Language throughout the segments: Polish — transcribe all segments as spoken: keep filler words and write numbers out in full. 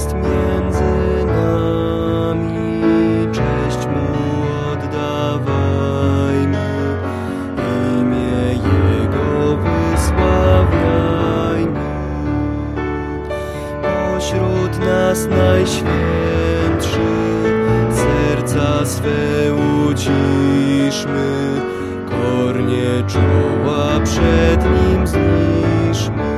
jest między nami, cześć Mu oddawajmy, imię Jego wysławiajmy. Pośród nas najświętszy, serca swe uciszmy, kornie czoła przed Nim zniszmy.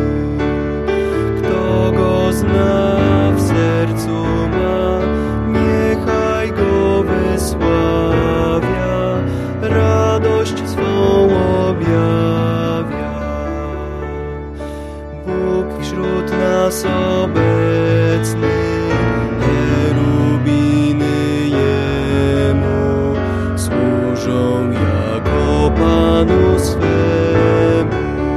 Kto Go zna, w sercu ma, niechaj Go wysławia, radość swą objawia. Bóg wśród nas obecny, cherubiny Jemu służą jako Panu swemu.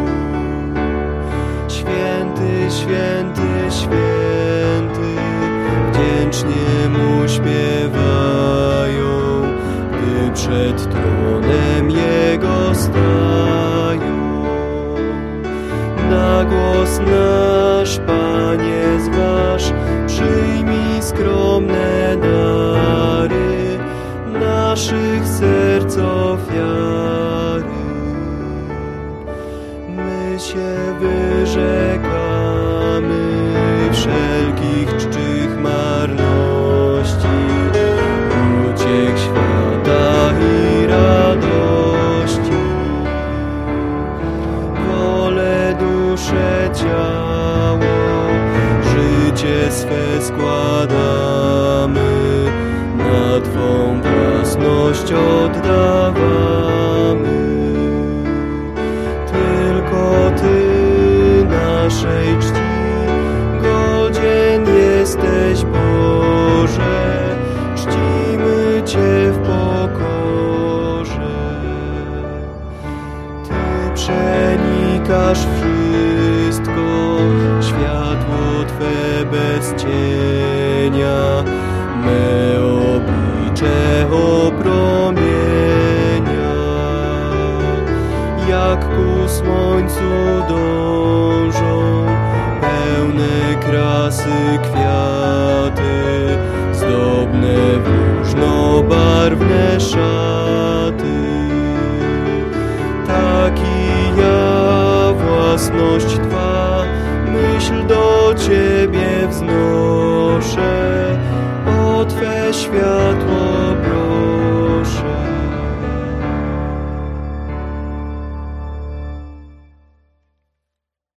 Święty, święty, święty, wdzięcznie Mu śpiewają, gdy przed tronem Jego stają. Na głos nasz, Panie, zważ, przyjmij skromne dary naszych serc ofiary. My się wyrzekamy wszelkich czczych marności, uciech świata i radości. Wolę, duszę, ciało, życie swe składamy, na Twą własność oddawamy. Tylko Ty naszej czci godzien jesteś, Boże, czcimy Cię w pokorze. Ty przenikasz wszystko, światło Twe bez cienia me oblicze opromienia. Jak ku słońcu dążą pełne krasy kwiaty, zdobne w różnobarwne szaty, tak i ja, własność Twa, myśl do Ciebie wznoszę, o Twe światło